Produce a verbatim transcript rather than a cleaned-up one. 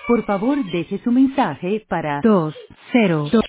Por favor, deje su mensaje para dos cero dos.